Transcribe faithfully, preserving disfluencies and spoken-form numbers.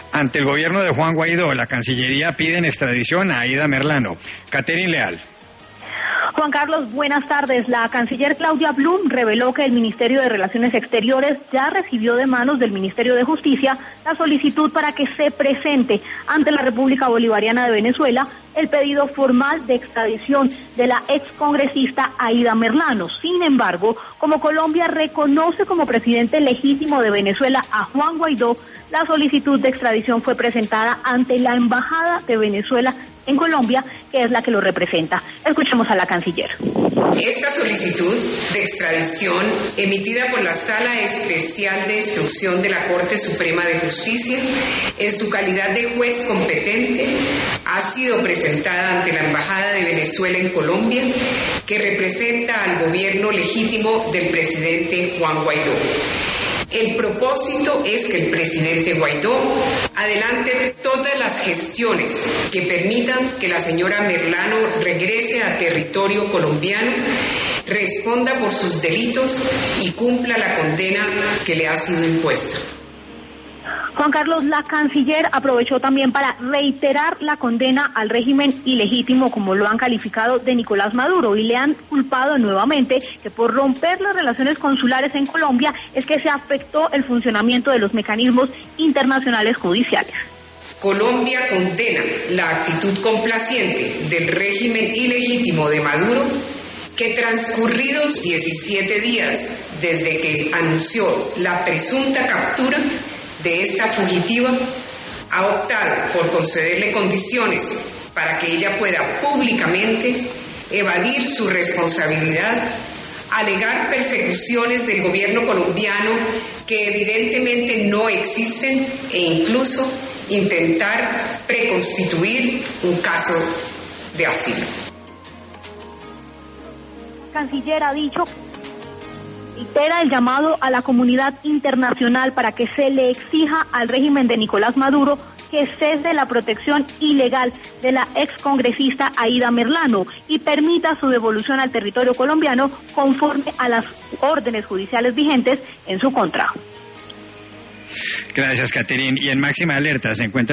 Ante el gobierno de Juan Guaidó, la Cancillería pide en extradición a Aida Merlano. Catherine Leal. Juan Carlos, buenas tardes. La canciller Claudia Blum reveló que el Ministerio de Relaciones Exteriores ya recibió de manos del Ministerio de Justicia la solicitud para que se presente ante la República Bolivariana de Venezuela el pedido formal de extradición de la excongresista Aida Merlano. Sin embargo, como Colombia reconoce como presidente legítimo de Venezuela a Juan Guaidó, la solicitud de extradición fue presentada ante la Embajada de Venezuela en Colombia, que es la que lo representa. Escuchemos a la canciller. Esta solicitud de extradición, emitida por la Sala Especial de Instrucción de la Corte Suprema de Justicia, en su calidad de juez competente, ha sido presentada ante la Embajada de Venezuela en Colombia, que representa al gobierno legítimo del presidente Juan Guaidó. El propósito es que el presidente Guaidó adelante todas las gestiones que permitan que la señora Merlano regrese a territorio colombiano, responda por sus delitos y cumpla la condena que le ha sido impuesta. Juan Carlos, la canciller aprovechó también para reiterar la condena al régimen ilegítimo, como lo han calificado, de Nicolás Maduro, y le han culpado nuevamente que por romper las relaciones consulares en Colombia es que se afectó el funcionamiento de los mecanismos internacionales judiciales. Colombia condena la actitud complaciente del régimen ilegítimo de Maduro, que transcurridos diecisiete días desde que anunció la presunta captura de esta fugitiva, ha optado por concederle condiciones para que ella pueda públicamente evadir su responsabilidad, alegar persecuciones del gobierno colombiano que evidentemente no existen e incluso intentar preconstituir un caso de asilo. El canciller ha dicho reitera el llamado a la comunidad internacional para que se le exija al régimen de Nicolás Maduro que cese la protección ilegal de la excongresista Aida Merlano y permita su devolución al territorio colombiano conforme a las órdenes judiciales vigentes en su contra. Gracias, Catherine. Y en máxima alerta se encuentra